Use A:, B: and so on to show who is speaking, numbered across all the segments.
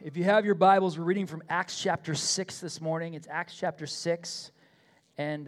A: If you have your Bibles, we're reading from Acts chapter 6 this morning. It's Acts chapter 6. And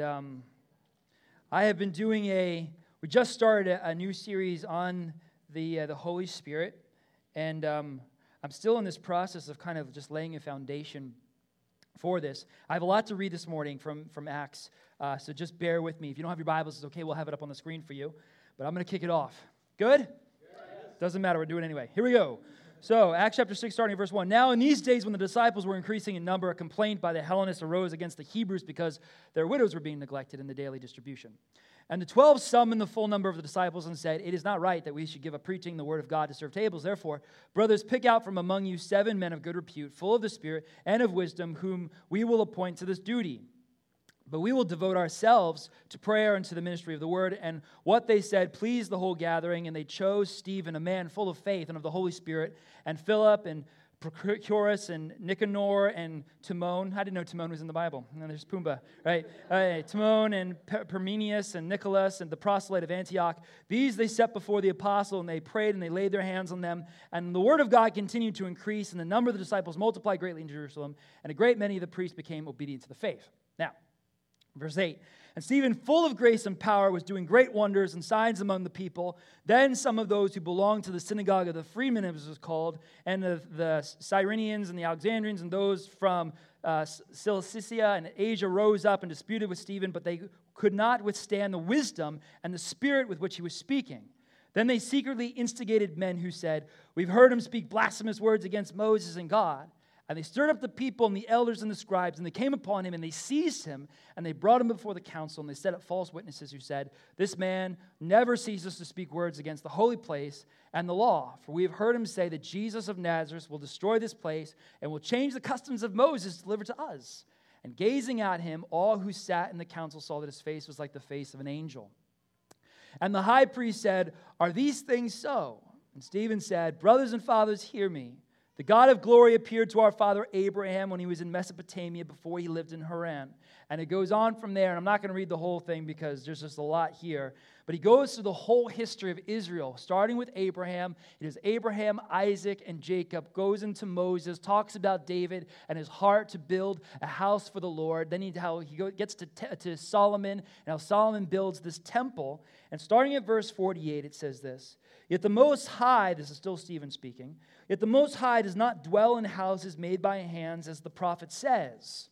A: I have been doing we just started a new series on the Holy Spirit. And I'm still in this process of kind of just laying a foundation for this. I have a lot to read this morning from Acts, so just bear with me. If you don't have your Bibles, it's okay. We'll have it up on the screen for you. But I'm going to kick it off. Good? Yes. Doesn't matter. We're doing it anyway. Here we go. So, Acts chapter 6, starting at verse 1. Now, in these days when the disciples were increasing in number, a complaint by the Hellenists arose against the Hebrews because their widows were being neglected in the daily distribution. And the 12 summoned the full number of the disciples and said, "It is not right that we should give up preaching the word of God to serve tables. Therefore, brothers, pick out from among you 7 men of good repute, full of the Spirit and of wisdom, whom we will appoint to this duty. But we will devote ourselves to prayer and to the ministry of the word." And what they said pleased the whole gathering, and they chose Stephen, a man full of faith and of the Holy Spirit, and Philip, and Prochorus, and Nicanor, and Timon. I didn't know Timon was in the Bible. And there's Pumbaa, right? Timon, and Parmenius, and Nicholas, and the proselyte of Antioch. These they set before the apostle, and they prayed, and they laid their hands on them. And the word of God continued to increase, and the number of the disciples multiplied greatly in Jerusalem, and a great many of the priests became obedient to the faith. Now, verse 8, and Stephen, full of grace and power, was doing great wonders and signs among the people. Then some of those who belonged to the synagogue of the freedmen, as it was called, and the Cyrenians and the Alexandrians and those from Cilicia and Asia rose up and disputed with Stephen, but they could not withstand the wisdom and the spirit with which he was speaking. Then they secretly instigated men who said, "We've heard him speak blasphemous words against Moses and God." And they stirred up the people and the elders and the scribes, and they came upon him, and they seized him, and they brought him before the council, and they set up false witnesses who said, "This man never ceases to speak words against the holy place and the law. For we have heard him say that Jesus of Nazareth will destroy this place and will change the customs of Moses delivered to us." And gazing at him, all who sat in the council saw that his face was like the face of an angel. And the high priest said, "Are these things so?" And Stephen said, "Brothers and fathers, hear me. The God of glory appeared to our father Abraham when he was in Mesopotamia before he lived in Haran." And it goes on from there, and I'm not going to read the whole thing because there's just a lot here. But he goes through the whole history of Israel, starting with Abraham. It is Abraham, Isaac, and Jacob, goes into Moses, talks about David and his heart to build a house for the Lord. Then gets to Solomon, and how Solomon builds this temple. And starting at verse 48, it says this, "Yet the Most High," this is still Stephen speaking, "Yet the Most High does not dwell in houses made by hands, as the prophet says.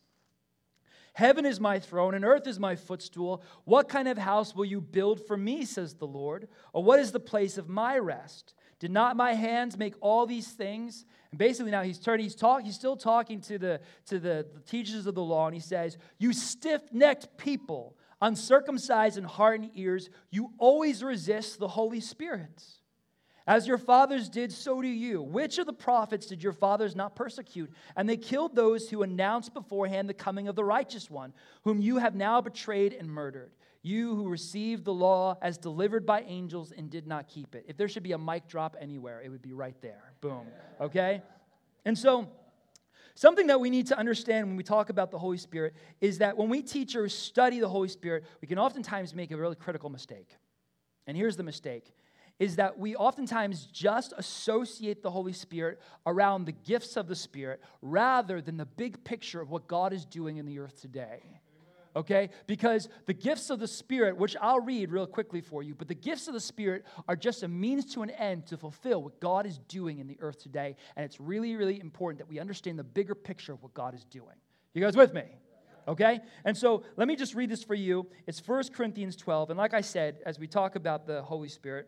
A: Heaven is my throne, and earth is my footstool. What kind of house will you build for me, says the Lord? Or what is the place of my rest? Did not my hands make all these things?" And basically now he's still talking to the teachers of the law, and he says, "You stiff-necked people, uncircumcised in heart and ears, you always resist the Holy Spirit. As your fathers did, so do you. Which of the prophets did your fathers not persecute? And they killed those who announced beforehand the coming of the righteous one, whom you have now betrayed and murdered. You who received the law as delivered by angels and did not keep it." If there should be a mic drop anywhere, it would be right there. Boom. Okay? And so, something that we need to understand when we talk about the Holy Spirit is that when we teach or study the Holy Spirit, we can oftentimes make a really critical mistake. And here's the mistake, is that we oftentimes just associate the Holy Spirit around the gifts of the Spirit rather than the big picture of what God is doing in the earth today. Okay? Because the gifts of the Spirit, which I'll read real quickly for you, but the gifts of the Spirit are just a means to an end to fulfill what God is doing in the earth today. And it's really, really important that we understand the bigger picture of what God is doing. You guys with me? Okay? And so let me just read this for you. It's 1 Corinthians 12. And like I said, as we talk about the Holy Spirit,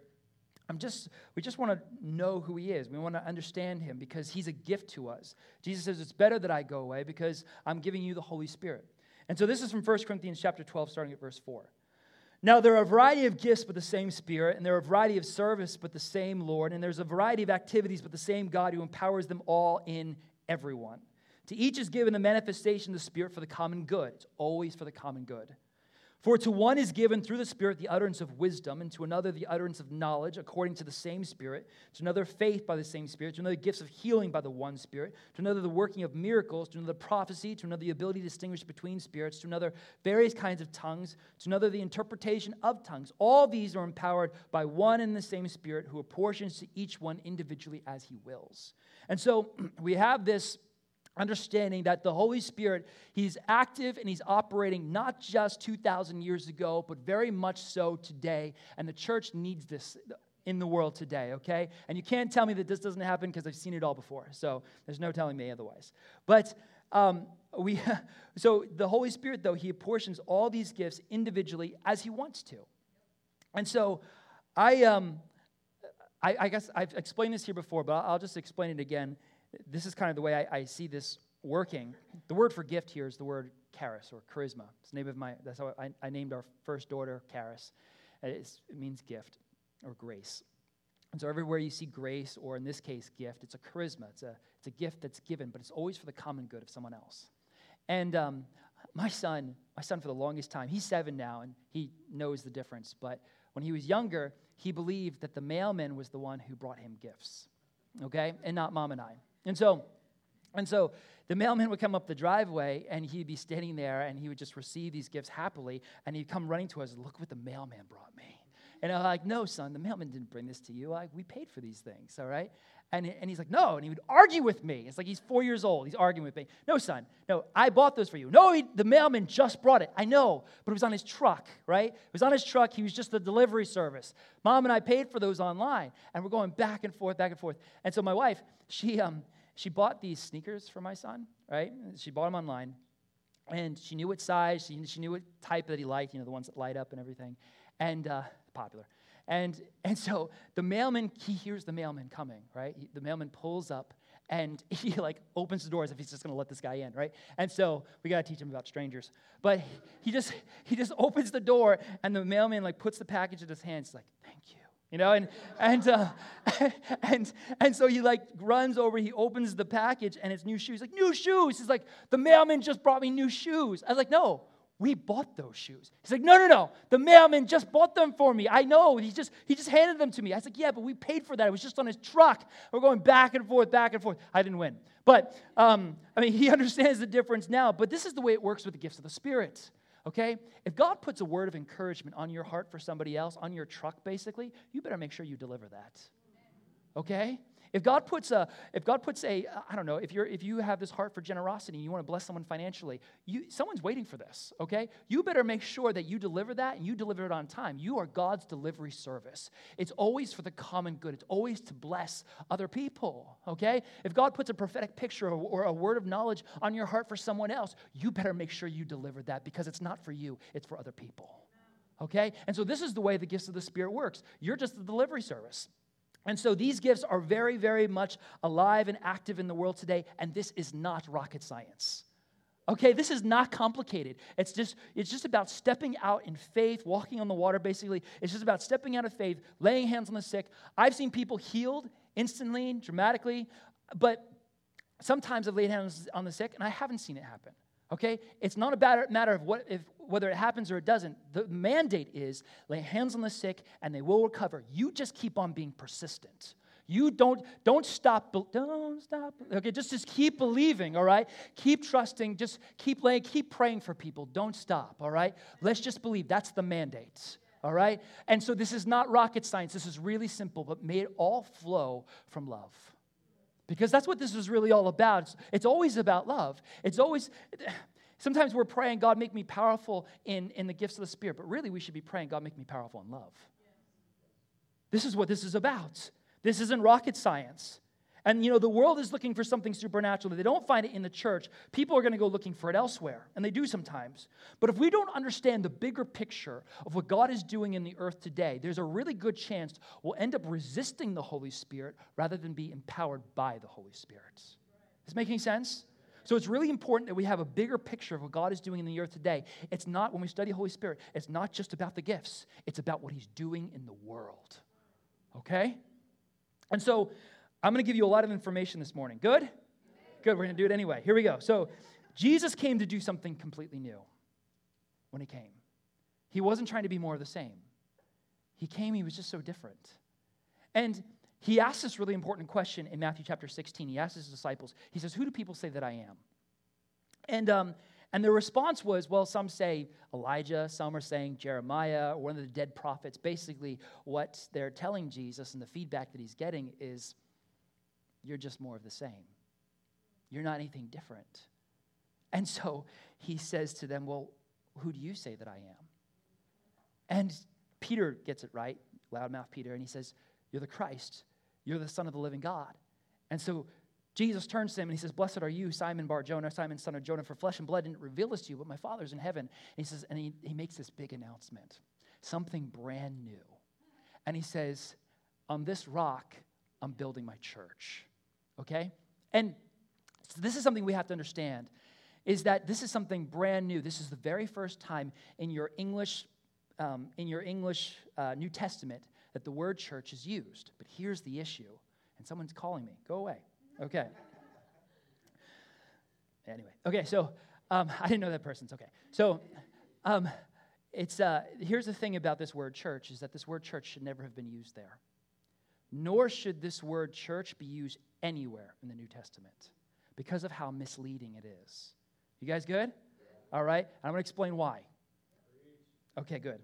A: we just want to know who he is. We want to understand him because he's a gift to us. Jesus says, "It's better that I go away because I'm giving you the Holy Spirit." And so this is from 1 Corinthians chapter 12, starting at verse 4. "Now there are a variety of gifts, but the same Spirit, and there are a variety of service, but the same Lord, and there's a variety of activities, but the same God who empowers them all in everyone. To each is given the manifestation of the Spirit for the common good." It's always for the common good. For to one is given through the Spirit the utterance of wisdom, and to another the utterance of knowledge according to the same Spirit, to another faith by the same Spirit, to another gifts of healing by the one Spirit, to another the working of miracles, to another prophecy, to another the ability to distinguish between spirits, to another various kinds of tongues, to another the interpretation of tongues. All these are empowered by one and the same Spirit, who apportions to each one individually as he wills. And so we have this understanding that the Holy Spirit, he's active and he's operating not just 2,000 years ago, but very much so today. And the church needs this in the world today, okay? And you can't tell me that this doesn't happen because I've seen it all before. So there's no telling me otherwise. But so the Holy Spirit, though, he apportions all these gifts individually as he wants to. And so I guess I've explained this here before, but I'll just explain it again. This is kind of the way I see this working. The word for gift here is the word charis or charisma. It's the name of that's how I named our first daughter Charis. It means gift or grace. And so everywhere you see grace, or in this case, gift, it's a charisma. It's a gift that's given, but it's always for the common good of someone else. And my son for the longest time, he's 7 now, and he knows the difference. But when he was younger, he believed that the mailman was the one who brought him gifts, okay, and not mom and I. And so the mailman would come up the driveway, and he'd be standing there, and he would just receive these gifts happily, and he'd come running to us, look what the mailman brought me. And I'm like, no, son, the mailman didn't bring this to you. We paid for these things, all right? And he's like, no, and he would argue with me. It's like he's 4 years old. He's arguing with me. No, son, no, I bought those for you. No, the mailman just brought it. I know, but it was on his truck, right? It was on his truck. He was just the delivery service. Mom and I paid for those online, and we're going back and forth, back and forth. And so my wife, she bought these sneakers for my son, right? She bought them online, and she knew what size, she knew what type that he liked, the ones that light up and everything, and popular. And so the mailman, he hears the mailman coming, right? The mailman pulls up, and he opens the door as if he's just going to let this guy in, right? And so we got to teach him about strangers. But he just opens the door, and the mailman puts the package in his hands. He's like, thank you. And so he runs over, he opens the package, and it's new shoes. Like, new shoes. He's like, the mailman just brought me new shoes. I was like, no, we bought those shoes. He's like, no, the mailman just bought them for me. I know, he just handed them to me. I was like, yeah, but we paid for that. It was just on his truck. We're going back and forth, back and forth. I didn't win. But, he understands the difference now, but this is the way it works with the gifts of the Spirit. Okay? If God puts a word of encouragement on your heart for somebody else, on your truck basically, you better make sure you deliver that. Okay? If God puts a, I don't know, if you have this heart for generosity and you want to bless someone financially, someone's waiting for this, okay? You better make sure that you deliver that and you deliver it on time. You are God's delivery service. It's always for the common good. It's always to bless other people, okay? If God puts a prophetic picture or a word of knowledge on your heart for someone else, you better make sure you deliver that because it's not for you, it's for other people, okay? And so this is the way the gifts of the Spirit works. You're just the delivery service. And so these gifts are very, very much alive and active in the world today, and this is not rocket science. Okay, this is not complicated. It's just about stepping out in faith, walking on the water, basically. It's just about stepping out of faith, laying hands on the sick. I've seen people healed instantly, dramatically, but sometimes I've laid hands on the sick, and I haven't seen it happen. Okay? It's not a matter of whether it happens or it doesn't. The mandate is lay hands on the sick and they will recover. You just keep on being persistent. You don't stop. Don't stop. Okay, just keep believing, all right? Keep trusting. Just keep praying for people. Don't stop, all right? Let's just believe. That's the mandate, all right? And so this is not rocket science. This is really simple, but may it all flow from love. Because that's what this is really all about. It's always about love. Sometimes we're praying, God, make me powerful in the gifts of the Spirit. But really, we should be praying, God, make me powerful in love. This is what this is about. This isn't rocket science. And, the world is looking for something supernatural. If they don't find it in the church, people are going to go looking for it elsewhere. And they do sometimes. But if we don't understand the bigger picture of what God is doing in the earth today, there's a really good chance we'll end up resisting the Holy Spirit rather than be empowered by the Holy Spirit. Is this making sense? So it's really important that we have a bigger picture of what God is doing in the earth today. It's not, when we study Holy Spirit, it's not just about the gifts. It's about what He's doing in the world. Okay? And so I'm going to give you a lot of information this morning. Good? Good, we're going to do it anyway. Here we go. So Jesus came to do something completely new when He came. He wasn't trying to be more of the same. He came, he was just so different. And he asked this really important question in Matthew chapter 16. He asked his disciples, he says, who do people say that I am? And the response was, well, some say Elijah, some are saying Jeremiah, or one of the dead prophets. Basically, what they're telling Jesus and the feedback that he's getting is, you're just more of the same. You're not anything different. And so he says to them, well, who do you say that I am? And Peter gets it right, loudmouth Peter, and he says, you're the Christ. You're the Son of the living God. And so Jesus turns to him and he says, blessed are you, Simon Bar-Jonah, Simon, son of Jonah, for flesh and blood didn't reveal this to you, but my Father's in heaven. And he says, and he makes this big announcement, something brand new. And he says, on this rock, I'm building my church. Okay? And so this is something we have to understand, is that this is something brand new. This is the very first time in your English New Testament that the word church is used. But here's the issue, and someone's calling me. Go away. Okay. Anyway. Okay, so I didn't know that person's okay. So here's the thing about this word church, is that this word church should never have been used there. Nor should this word church be used anywhere in the New Testament because of how misleading it is. You guys good? All right. I'm going to explain why. Okay, good.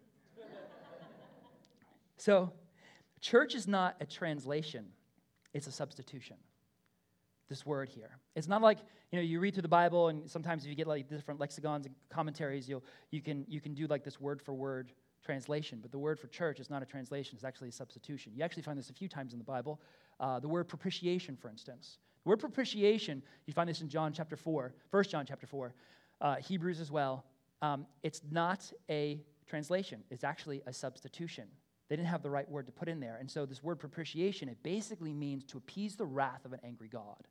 A: So, church is not a translation. It's a substitution. This word here. It's not like, you read through the Bible and sometimes if you get like different lexicons and commentaries, you can do like this word for word translation. But the word for church is not a translation. It's actually a substitution. You actually find this a few times in the Bible. The word propitiation, for instance. The word propitiation, you find this in John chapter 4, 1 John chapter 4, Hebrews as well. It's not a translation. It's actually a substitution. They didn't have the right word to put in there. And so this word propitiation, it basically means to appease the wrath of an angry God.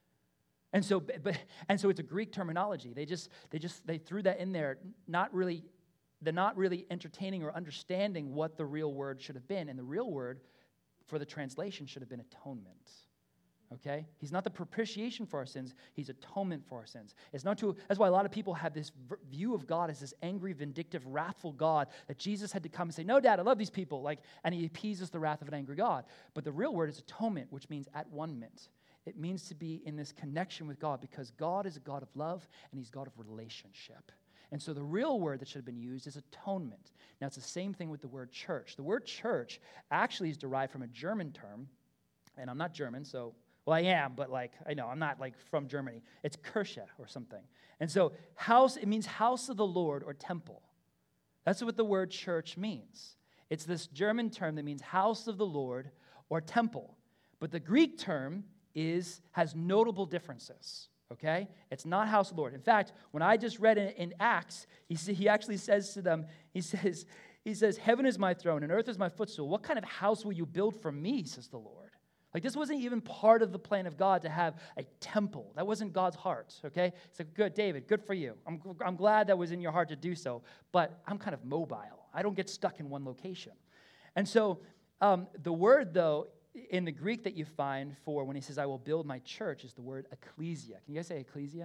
A: And so it's a Greek terminology. They threw that in there, they're not really entertaining or understanding what the real word should have been. And the real word for the translation should have been atonement. Okay? He's not the propitiation for our sins. He's atonement for our sins. That's why a lot of people have this view of God as this angry, vindictive, wrathful God that Jesus had to come and say, no, Dad, I love these people. And he appeases the wrath of an angry God. But the real word is atonement, which means at one-ment. It means to be in this connection with God because God is a God of love and he's God of relationship. And so the real word that should have been used is atonement. Now, it's the same thing with the word church. The word church actually is derived from a German term, and I'm not German, so... Well, I am, but I know, I'm not from Germany. It's Kirche or something. And so house, it means house of the Lord or temple. That's what the word church means. It's this German term that means house of the Lord or temple. But the Greek term has notable differences, okay? It's not house of the Lord. In fact, when I just read in Acts, he actually says to them, he says, heaven is my throne and earth is my footstool. What kind of house will you build for me, says the Lord? This wasn't even part of the plan of God to have a temple. That wasn't God's heart, okay? So good, David, good for you. I'm glad that was in your heart to do so, but I'm kind of mobile. I don't get stuck in one location. And so the word, though, in the Greek that you find for when he says, I will build my church, is the word ecclesia. Can you guys say ecclesia?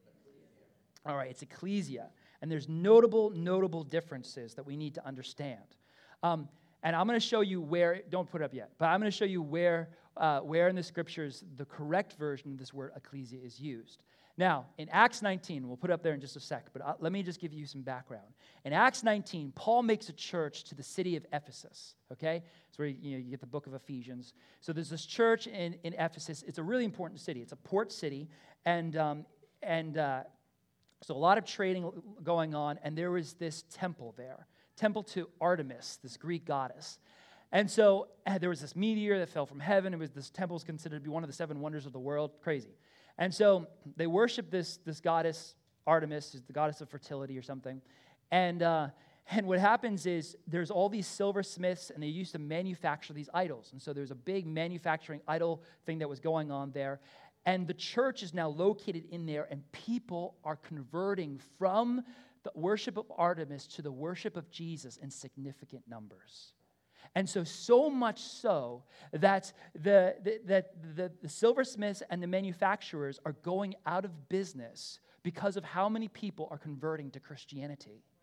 A: All right, it's ecclesia. And there's notable differences that we need to understand. And I'm going to show you where, don't put it up yet, but I'm going to show you where in the scriptures the correct version of this word ecclesia is used. Now, in Acts 19, we'll put it up there in just a sec, but let me just give you some background. In Acts 19, Paul makes a church to the city of Ephesus, okay? It's where you get the book of Ephesians. So there's this church in Ephesus. It's a really important city. It's a port city, and so a lot of trading going on, and there was this temple there. Temple to Artemis, this Greek goddess. And so there was this meteor that fell from heaven. This temple is considered to be one of the 7 wonders of the world. Crazy. And so they worship this goddess, Artemis, is the goddess of fertility or something. And what happens is there's all these silversmiths, and they used to manufacture these idols. And so there's a big manufacturing idol thing that was going on there. And the church is now located in there, and people are converting from the worship of Artemis to the worship of Jesus in significant numbers. And so much so that the silversmiths and the manufacturers are going out of business because of how many people are converting to Christianity.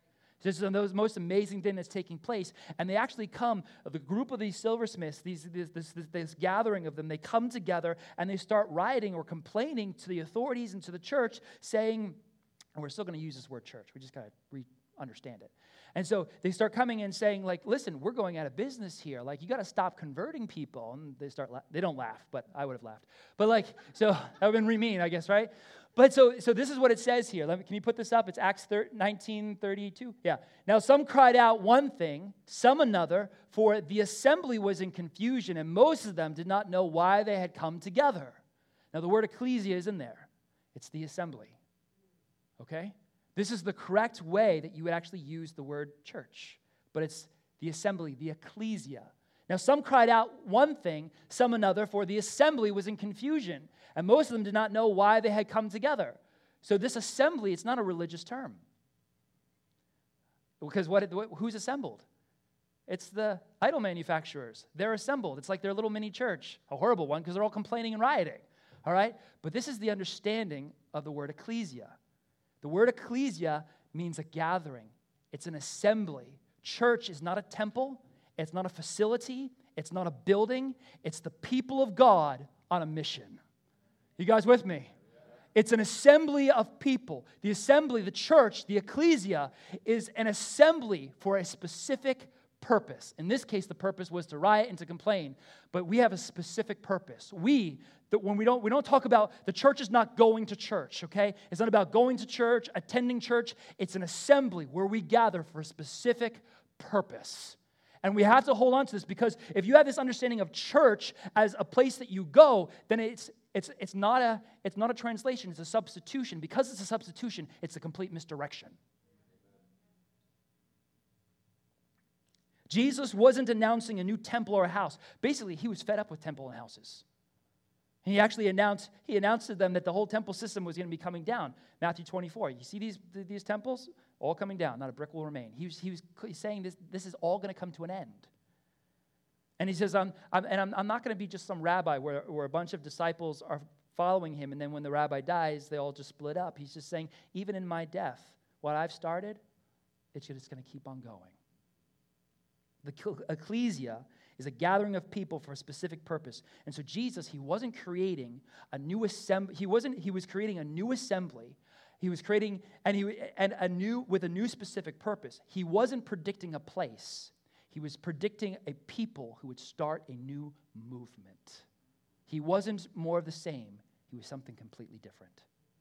A: This is the most amazing thing that's taking place. And they actually come, the group of these silversmiths, this gathering of them, they come together and they start rioting or complaining to the authorities and to the church, saying, and we're still going to use this word church. We just got to understand it. And so they start coming and saying, like, listen, we're going out of business here. Like, you got to stop converting people. And they don't laugh, but I would have laughed. But like, so that would have been mean, I guess, right? But so this is what it says here. Can you put this up? It's Acts 19:32. Yeah. Now some cried out one thing, some another, for the assembly was in confusion, and most of them did not know why they had come together. Now the word ecclesia is in there. It's the assembly. Okay? This is the correct way that you would actually use the word church. But it's the assembly, the ecclesia. Now some cried out one thing, some another, for the assembly was in confusion, and most of them did not know why they had come together. So this assembly, it's not a religious term. Because who's assembled? It's the idol manufacturers. They're assembled. It's like their little mini church. A horrible one, because they're all complaining and rioting. All right? But this is the understanding of the word ecclesia. The word ecclesia means a gathering. It's an assembly. Church is not a temple. It's not a facility. It's not a building. It's the people of God on a mission. You guys with me? It's an assembly of people. The assembly, the church, the ecclesia, is an assembly for a specific purpose. In this case, the purpose was to riot and to complain. But we have a specific purpose. We don't talk about, the church is not going to church, okay? It's not about going to church, attending church. It's an assembly where we gather for a specific purpose. And we have to hold on to this, because if you have this understanding of church as a place that you go, then it's not a translation, it's a substitution. Because it's a substitution, it's a complete misdirection. Jesus wasn't announcing a new temple or a house. Basically, he was fed up with temple and houses. And he actually announced to them that the whole temple system was going to be coming down. Matthew 24. You see these temples? All coming down. Not a brick will remain. He was saying this is all going to come to an end. And he says, I'm not going to be just some rabbi where a bunch of disciples are following him, and then when the rabbi dies, they all just split up. He's just saying, even in my death, what I've started, it's just going to keep on going. The ecclesia is a gathering of people for a specific purpose. And so Jesus, he wasn't creating a new assembly. He was creating a new assembly. He was creating with a new specific purpose. He wasn't predicting a place. He was predicting a people who would start a new movement. He wasn't more of the same. He was something completely different.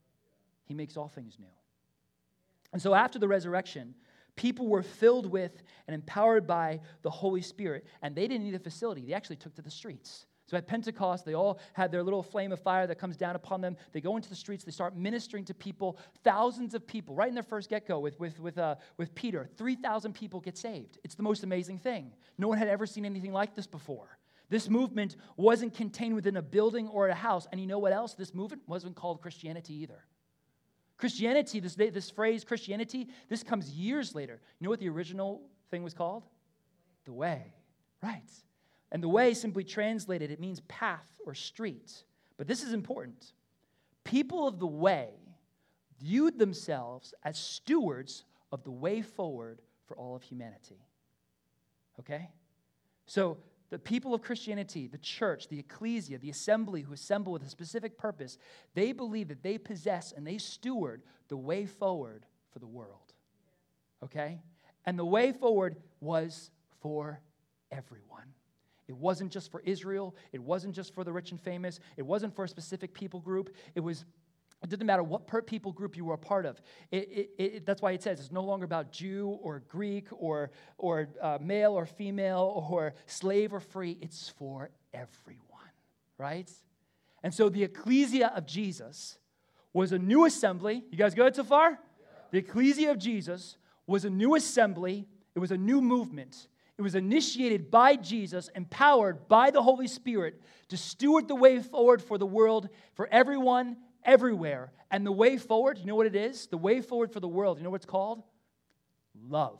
A: He makes all things new. And so after the resurrection, people were filled with and empowered by the Holy Spirit, and they didn't need a facility. They actually took to the streets. So at Pentecost, they all had their little flame of fire that comes down upon them. They go into the streets. They start ministering to people, thousands of people. Right in their first get-go with Peter, 3,000 people get saved. It's the most amazing thing. No one had ever seen anything like this before. This movement wasn't contained within a building or a house. And you know what else? This movement wasn't called Christianity either. Christianity, this phrase Christianity, this comes years later. You know what the original thing was called? The Way. Right. And the way, simply translated, it means path or street. But this is important. People of the way viewed themselves as stewards of the way forward for all of humanity. Okay? So the people of Christianity, the church, the ecclesia, the assembly who assemble with a specific purpose, they believe that they possess and they steward the way forward for the world. Okay? And the way forward was for everyone. It wasn't just for Israel. It wasn't just for the rich and famous. It wasn't for a specific people group. It didn't matter what people group you were a part of. That's why it says it's no longer about Jew or Greek or male or female or slave or free. It's for everyone, right? And so the ecclesia of Jesus was a new assembly. You guys good so far? Yeah. The ecclesia of Jesus was a new assembly. It was a new movement. It was initiated by Jesus, empowered by the Holy Spirit to steward the way forward for the world, for everyone, everywhere. And the way forward, you know what it is? The way forward for the world, you know what it's called? Love.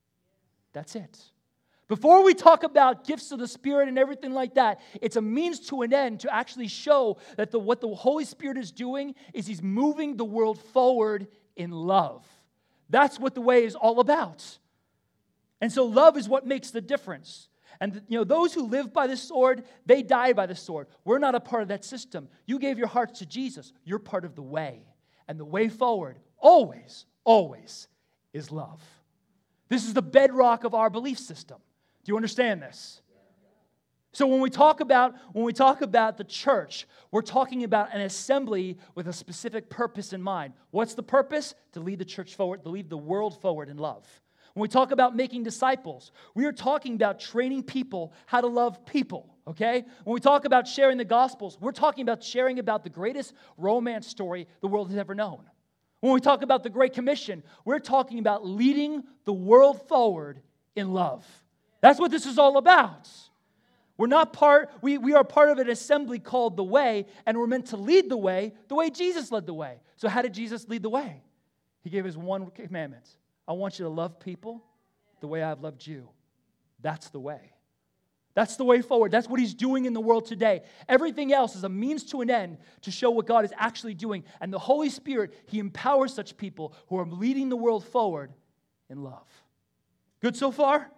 A: That's it. Before we talk about gifts of the Spirit and everything like that, it's a means to an end to actually show that what the Holy Spirit is doing is He's moving the world forward in love. That's what the way is all about. And so love is what makes the difference. And those who live by the sword, they die by the sword. We're not a part of that system. You gave your hearts to Jesus. You're part of the way. And the way forward, always, always, is love. This is the bedrock of our belief system. Do you understand this? So when we talk about the church, we're talking about an assembly with a specific purpose in mind. What's the purpose? To lead the church forward, to lead the world forward in love. When we talk about making disciples, we are talking about training people how to love people, okay? When we talk about sharing the Gospels, we're talking about sharing about the greatest romance story the world has ever known. When we talk about the Great Commission, we're talking about leading the world forward in love. That's what this is all about. We are part of an assembly called the Way, and we're meant to lead the way Jesus led the way. So how did Jesus lead the way? He gave us one commandment. I want you to love people the way I've loved you. That's the way. That's the way forward. That's what he's doing in the world today. Everything else is a means to an end to show what God is actually doing. And the Holy Spirit, he empowers such people who are leading the world forward in love. Good so far?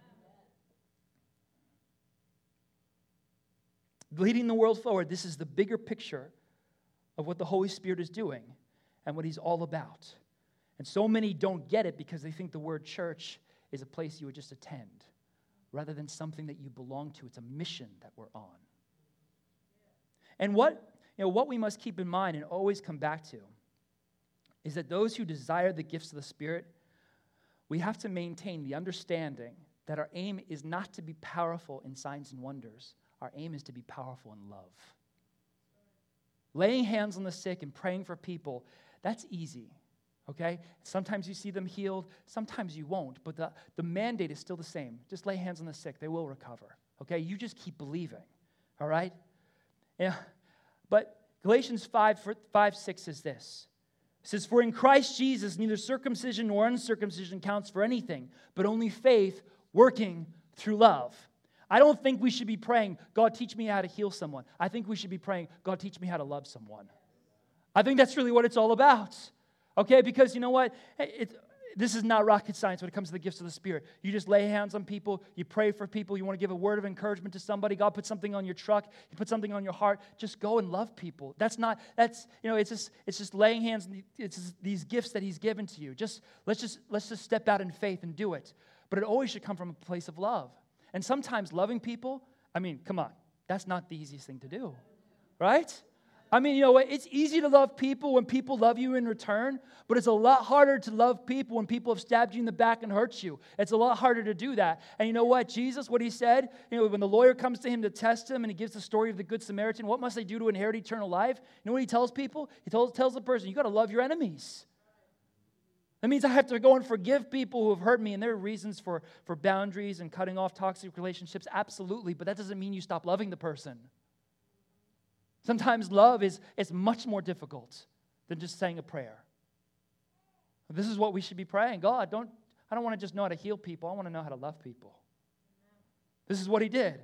A: Leading the world forward, this is the bigger picture of what the Holy Spirit is doing and what he's all about. And so many don't get it because they think the word church is a place you would just attend rather than something that you belong to. It's a mission that we're on. And what we must keep in mind and always come back to is that those who desire the gifts of the Spirit, we have to maintain the understanding that our aim is not to be powerful in signs and wonders. Our aim is to be powerful in love. Laying hands on the sick and praying for people, that's easy. Okay? Sometimes you see them healed, sometimes you won't, but the mandate is still the same. Just lay hands on the sick, they will recover. Okay? You just keep believing. All right? Yeah. But Galatians 5:6 says this. It says, "For in Christ Jesus neither circumcision nor uncircumcision counts for anything, but only faith working through love." I don't think we should be praying, "God, teach me how to heal someone." I think we should be praying, "God, teach me how to love someone." I think that's really what it's all about. Okay, because you know what? This is not rocket science when it comes to the gifts of the Spirit. You just lay hands on people, you pray for people, you want to give a word of encouragement to somebody, God put something on your truck, you put something on your heart, just go and love people. It's just laying hands, it's just these gifts that he's given to you. Let's just step out in faith and do it. But it always should come from a place of love. And sometimes loving people, come on, that's not the easiest thing to do, right? You know what? It's easy to love people when people love you in return, but it's a lot harder to love people when people have stabbed you in the back and hurt you. It's a lot harder to do that. And you know what? Jesus, what he said, when the lawyer comes to him to test him and he gives the story of the Good Samaritan, what must they do to inherit eternal life? You know what he tells people? He tells the person, you got to love your enemies. That means I have to go and forgive people who have hurt me, and there are reasons for boundaries and cutting off toxic relationships, absolutely, but that doesn't mean you stop loving the person. Sometimes love is much more difficult than just saying a prayer. This is what we should be praying. God, I don't want to just know how to heal people. I want to know how to love people. This is what he did.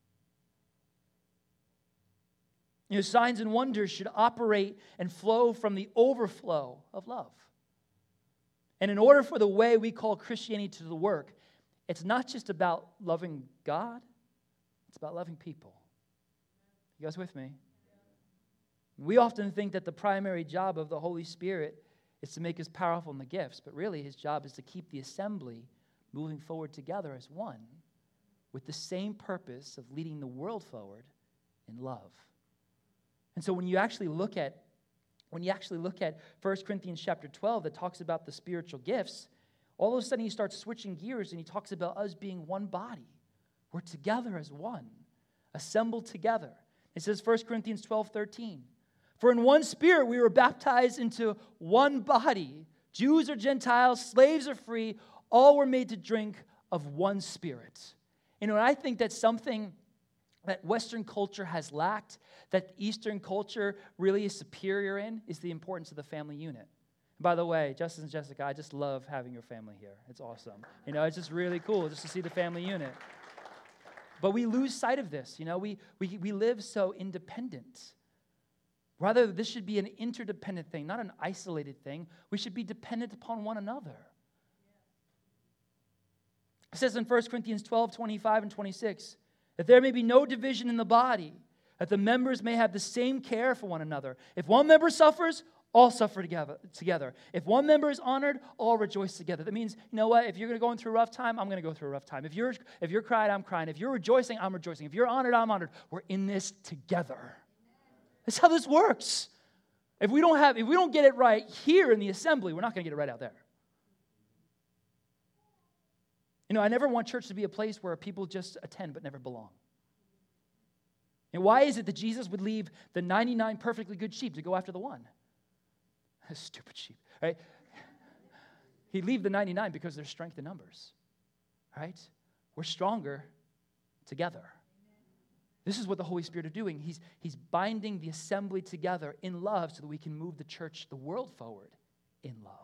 A: Signs and wonders should operate and flow from the overflow of love. And in order for the way we call Christianity to work, it's not just about loving God, it's about loving people. You guys with me? We often think that the primary job of the Holy Spirit is to make us powerful in the gifts, but really his job is to keep the assembly moving forward together as one with the same purpose of leading the world forward in love. And so when you actually look at 1 Corinthians chapter 12 that talks about the spiritual gifts, all of a sudden he starts switching gears and he talks about us being one body. We're together as one, assembled together. It says 1 Corinthians 12:13. "For in one Spirit we were baptized into one body. Jews or Gentiles, slaves or free, all were made to drink of one Spirit." And I think that's something that Western culture has lacked, that Eastern culture really is superior in, is the importance of the family unit. And by the way, Justin and Jessica, I just love having your family here. It's awesome. It's just really cool just to see the family unit. But we lose sight of this. We live so independent. Rather, this should be an interdependent thing, not an isolated thing. We should be dependent upon one another. It says in 1 Corinthians 12, 25 and 26, that there may be no division in the body, that the members may have the same care for one another. If one member suffers, all suffer together. If one member is honored, all rejoice together. That means, you know what? If you're going through a rough time, I'm going to go through a rough time. If you're crying, I'm crying. If you're rejoicing, I'm rejoicing. If you're honored, I'm honored. We're in this together. That's how this works. If we don't get it right here in the assembly, we're not going to get it right out there. You know, I never want church to be a place where people just attend but never belong. And why is it that Jesus would leave the 99 perfectly good sheep to go after the one? Stupid sheep, right? He'd leave the 99 because there's strength in numbers, right? We're stronger together. This is what the Holy Spirit is doing. He's binding the assembly together in love so that we can move the church, the world forward in love.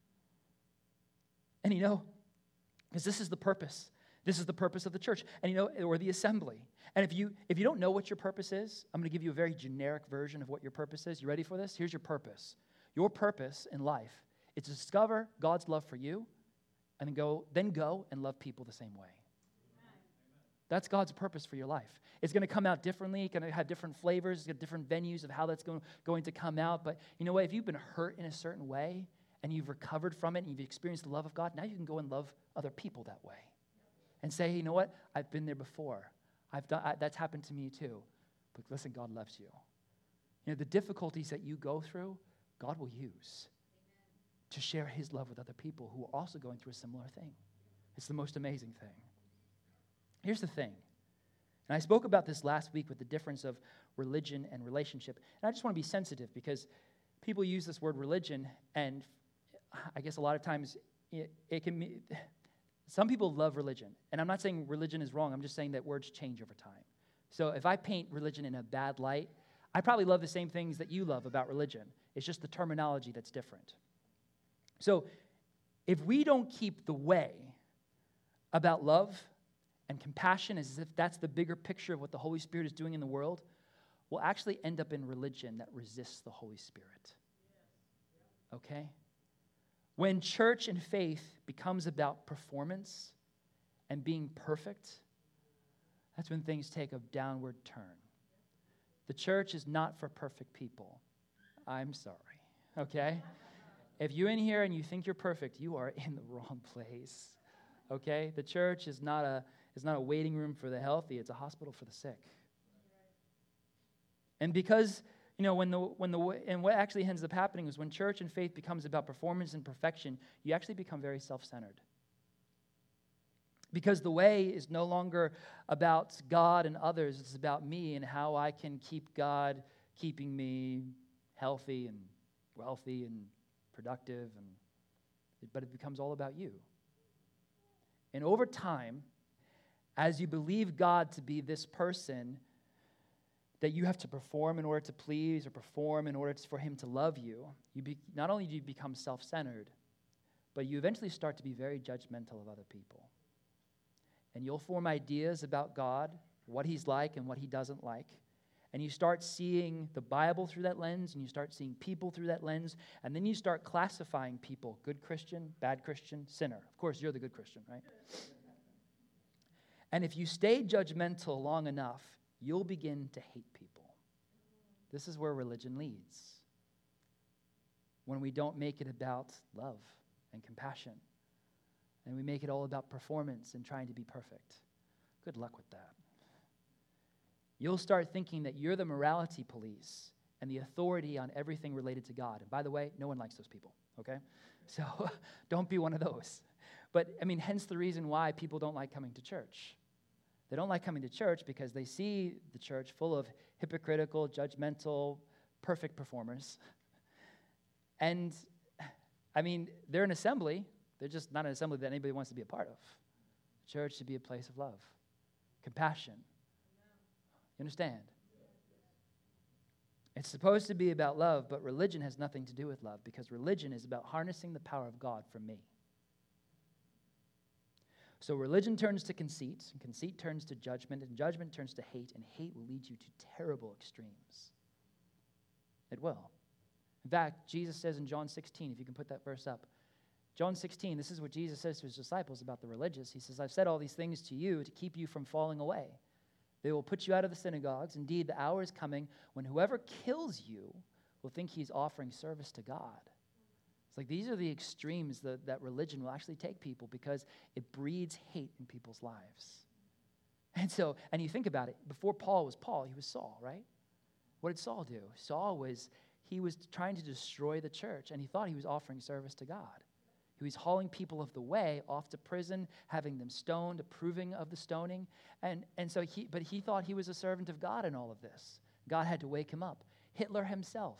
A: And you know, because this is the purpose. This is the purpose of the church, and you know, or the assembly. And if you don't know what your purpose is, I'm going to give you a very generic version of what your purpose is. You ready for this? Here's your purpose. Your purpose in life is to discover God's love for you, and then go and love people the same way. That's God's purpose for your life. It's going to come out differently. It's going to have different flavors. It's got different venues of how that's going to come out. But you know what? If you've been hurt in a certain way, and you've recovered from it, and you've experienced the love of God, now you can go and love other people that way. And say, hey, you know what? I've been there before. That's happened to me too. But listen, God loves you. You know, the difficulties that you go through, God will use to share his love with other people who are also going through a similar thing. It's the most amazing thing. Here's the thing. And I spoke about this last week with the difference of religion and relationship. And I just want to be sensitive because people use this word religion, and I guess a lot of times it can be... Some people love religion, and I'm not saying religion is wrong. I'm just saying that words change over time. So if I paint religion in a bad light, I probably love the same things that you love about religion. It's just the terminology that's different. So if we don't keep the way about love and compassion as if that's the bigger picture of what the Holy Spirit is doing in the world, we'll actually end up in religion that resists the Holy Spirit. Okay? When church and faith becomes about performance and being perfect, that's when things take a downward turn. The church is not for perfect people. I'm sorry, okay? If you're in here and you think you're perfect, you are in the wrong place, okay? The church is not a waiting room for the healthy. It's a hospital for the sick. And because... You know, and what actually ends up happening is when church and faith becomes about performance and perfection, you actually become very self-centered. Because the way is no longer about God and others, it's about me and how I can keep God keeping me healthy and wealthy and productive, but it becomes all about you. And over time, as you believe God to be this person that you have to perform in order to please or perform in order for him to love you, not only do you become self-centered, but you eventually start to be very judgmental of other people. And you'll form ideas about God, what he's like and what he doesn't like. And you start seeing the Bible through that lens, and you start seeing people through that lens, and then you start classifying people, good Christian, bad Christian, sinner. Of course, you're the good Christian, right? And if you stay judgmental long enough, you'll begin to hate people. This is where religion leads. When we don't make it about love and compassion, and we make it all about performance and trying to be perfect. Good luck with that. You'll start thinking that you're the morality police and the authority on everything related to God. And by the way, no one likes those people, okay? So don't be one of those. But, hence the reason why people don't like coming to church. They don't like coming to church because they see the church full of hypocritical, judgmental, perfect performers. And, they're an assembly. They're just not an assembly that anybody wants to be a part of. Church should be a place of love, compassion. You understand? It's supposed to be about love, but religion has nothing to do with love because religion is about harnessing the power of God for me. So religion turns to conceit, and conceit turns to judgment, and judgment turns to hate, and hate will lead you to terrible extremes. It will. In fact, Jesus says in John 16, if you can put that verse up, John 16, this is what Jesus says to his disciples about the religious. He says, I've said all these things to you to keep you from falling away. They will put you out of the synagogues. Indeed, the hour is coming when whoever kills you will think he's offering service to God. It's like these are the extremes that religion will actually take people because it breeds hate in people's lives. And you think about it, before Paul was Paul, he was Saul, right? What did Saul do? He was trying to destroy the church, and he thought he was offering service to God. He was hauling people of the way off to prison, having them stoned, approving of the stoning. But he thought he was a servant of God in all of this. God had to wake him up. Hitler himself,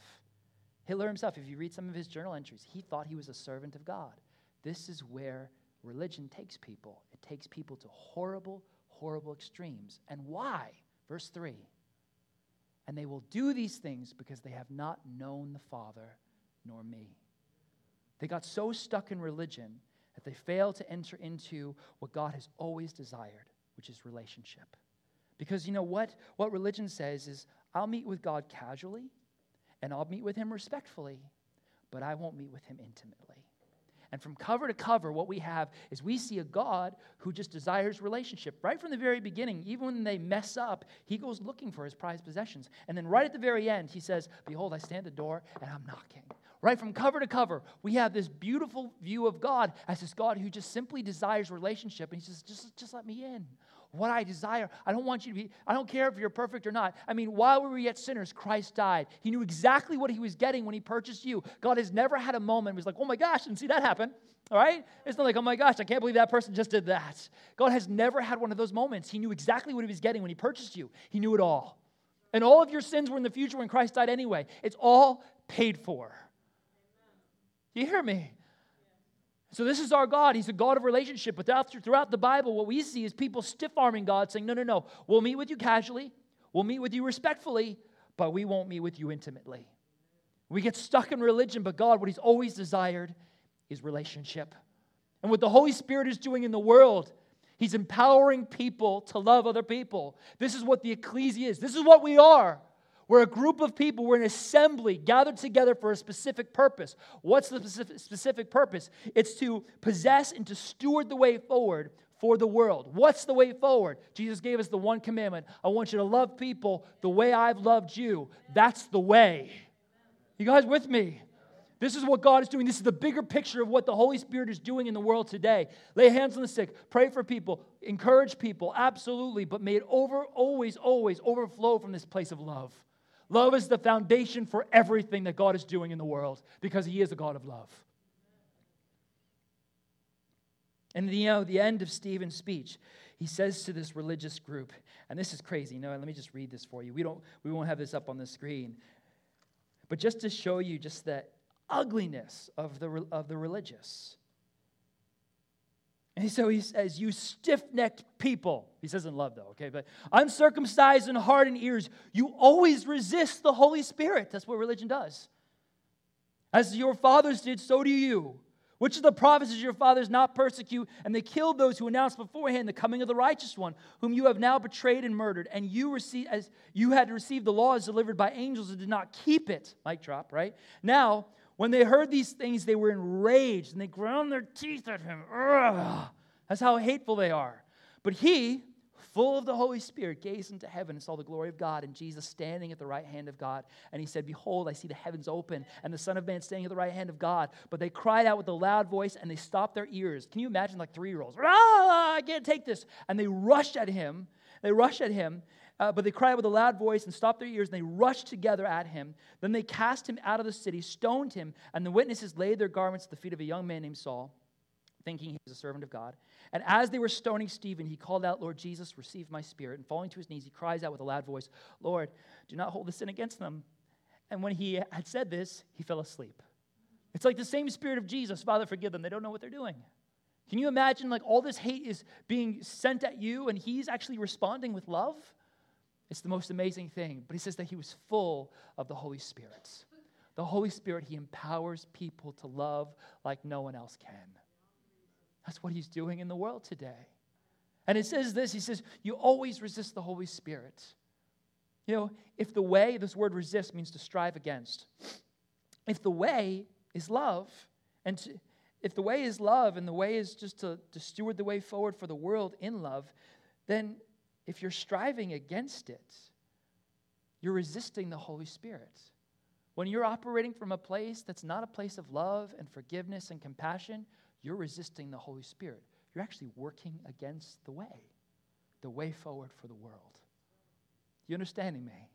A: if you read some of his journal entries, he thought he was a servant of God. This is where religion takes people. It takes people to horrible, horrible extremes. And why? Verse 3. And they will do these things because they have not known the Father nor me. They got so stuck in religion that they failed to enter into what God has always desired, which is relationship. Because you know what religion says is, I'll meet with God casually, and I'll meet with him respectfully, but I won't meet with him intimately. And from cover to cover, what we have is we see a God who just desires relationship. Right from the very beginning, even when they mess up, he goes looking for his prized possessions. And then right at the very end, he says, behold, I stand at the door and I'm knocking. Right from cover to cover, we have this beautiful view of God as this God who just simply desires relationship. And he says, just let me in. What I desire, I don't care if you're perfect or not. I mean, while we were yet sinners, Christ died. He knew exactly what he was getting when he purchased you. God has never had a moment where he's like, oh my gosh, didn't see that happen. All right? It's not like, oh my gosh, I can't believe that person just did that. God has never had one of those moments. He knew exactly what he was getting when he purchased you. He knew it all. And all of your sins were in the future when Christ died anyway. It's all paid for. Do you hear me? So this is our God. He's a God of relationship. But throughout the Bible, what we see is people stiff-arming God, saying, no. We'll meet with you casually. We'll meet with you respectfully, but we won't meet with you intimately. We get stuck in religion, but God, what he's always desired is relationship. And what the Holy Spirit is doing in the world, he's empowering people to love other people. This is what the ecclesia is. This is what we are. We're a group of people, we're an assembly gathered together for a specific purpose. What's the specific purpose? It's to possess and to steward the way forward for the world. What's the way forward? Jesus gave us the one commandment. I want you to love people the way I've loved you. That's the way. You guys with me? This is what God is doing. This is the bigger picture of what the Holy Spirit is doing in the world today. Lay hands on the sick. Pray for people. Encourage people. Absolutely. But may it always overflow from this place of love. Love is the foundation for everything that God is doing in the world because he is a God of love. And the end of Stephen's speech, he says to this religious group, and this is crazy. Let me just read this for you. We won't have this up on the screen. But just to show you just the ugliness of the religious. And so he says, you stiff-necked people. He says in love, though, okay? But uncircumcised in heart and ears, you always resist the Holy Spirit. That's what religion does. As your fathers did, so do you. Which of the prophets did your fathers not persecute? And they killed those who announced beforehand the coming of the righteous one, whom you have now betrayed and murdered. And you had received the laws delivered by angels and did not keep it. Mic drop, right? Now, when they heard these things, they were enraged, and they ground their teeth at him. Ugh. That's how hateful they are. But he, full of the Holy Spirit, gazed into heaven and saw the glory of God and Jesus standing at the right hand of God. And he said, behold, I see the heavens open and the Son of Man standing at the right hand of God. But they cried out with a loud voice, and they stopped their ears. Can you imagine like 3-year-olds? I can't take this. And they rushed at him. But they cried with a loud voice and stopped their ears, and they rushed together at him. Then they cast him out of the city, stoned him, and the witnesses laid their garments at the feet of a young man named Saul, thinking he was a servant of God. And as they were stoning Stephen, he called out, Lord Jesus, receive my spirit. And falling to his knees, he cries out with a loud voice, Lord, do not hold this sin against them. And when he had said this, he fell asleep. It's like the same spirit of Jesus. Father, forgive them. They don't know what they're doing. Can you imagine like all this hate is being sent at you, and he's actually responding with love? It's the most amazing thing. But he says that he was full of the Holy Spirit. The Holy Spirit, he empowers people to love like no one else can. That's what he's doing in the world today. And it says this, he says, you always resist the Holy Spirit. If the way, this word resist means to strive against. If the way is love, if the way is love and the way is just to steward the way forward for the world in love, then if you're striving against it, you're resisting the Holy Spirit. When you're operating from a place that's not a place of love and forgiveness and compassion, you're resisting the Holy Spirit. You're actually working against the way forward for the world. You understanding me?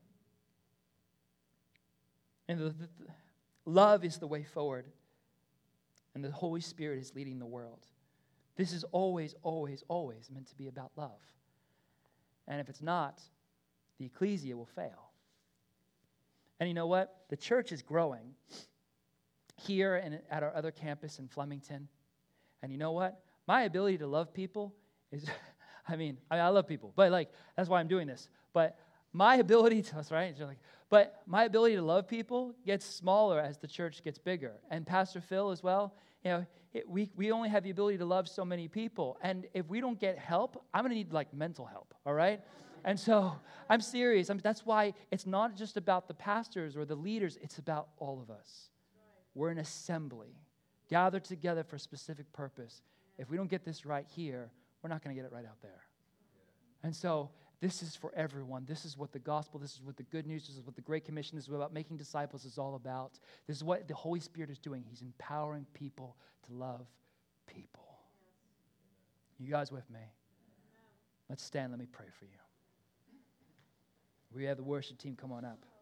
A: And the love is the way forward, and the Holy Spirit is leading the world. This is always, always, always meant to be about love. And if it's not, the ecclesia will fail. And you know what? The church is growing here and at our other campus in Flemington. And you know what? My ability to love people is, I love people, but that's why I'm doing this. But my ability to, that's right, but my ability to love people gets smaller as the church gets bigger. And Pastor Phil as well, we only have the ability to love so many people. And if we don't get help, I'm going to need mental help, all right? And so I'm serious. That's why it's not just about the pastors or the leaders. It's about all of us. We're an assembly, gathered together for a specific purpose. If we don't get this right here, we're not going to get it right out there. And so this is for everyone. This is what the gospel, this is what the good news, this is what the Great Commission, this is what making disciples is all about. This is what the Holy Spirit is doing. He's empowering people to love people. You guys with me? Let's stand. Let me pray for you. We have the worship team come on up.